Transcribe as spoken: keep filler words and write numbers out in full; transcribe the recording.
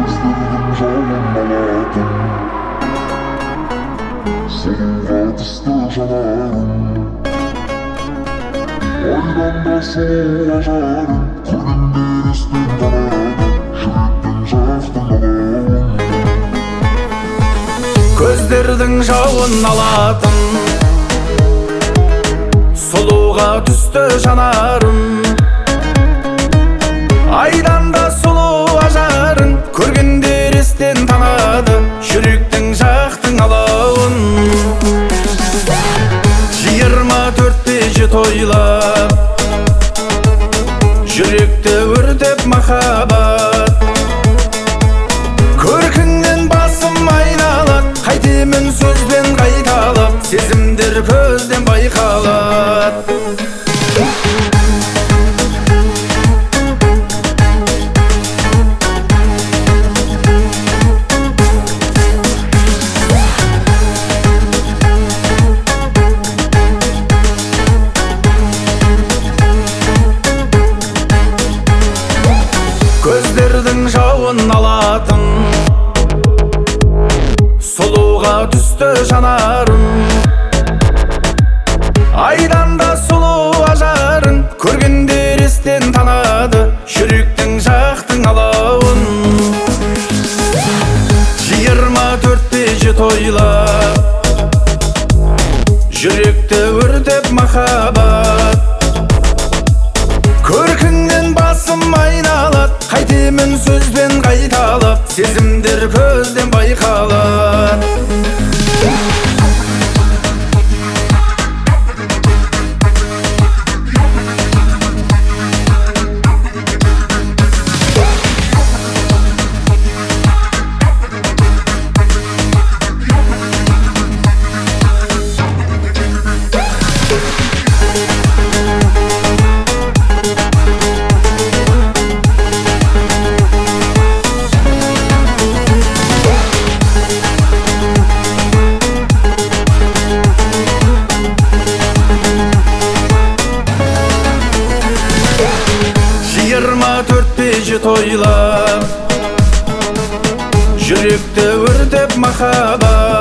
Gözlerinin canlanmaladın Soluğa düştü canarım Aydanda soluğa jarım Körgünde üstün danadı Жүректің жақтың алауын Көздердің жауын алатын Сұлуға түсті жанарым Айдан да сұлу ажарың Көргендер естен танады Жүректің жақтың алауын Жиырма төртте тойлап Жүректі өртеп махаббат Көркіңнен басым айналат Қайтемін сөзбен қайталап Сезімдер көзден байқалат Көздердің жауын алатын Сұлуға түсті жанарым Айдан да сұлу ажарың Көргендер естен танады Жүректің жақтың алауын Жиырма төртте тойлап Жүректі өртеп махаббат Көркіңнен басым айналат Қайтемін сөзбен қайталап Сезімдер көзден байқалат Жиырма төртте тойлап Жүректі өртеп махаббат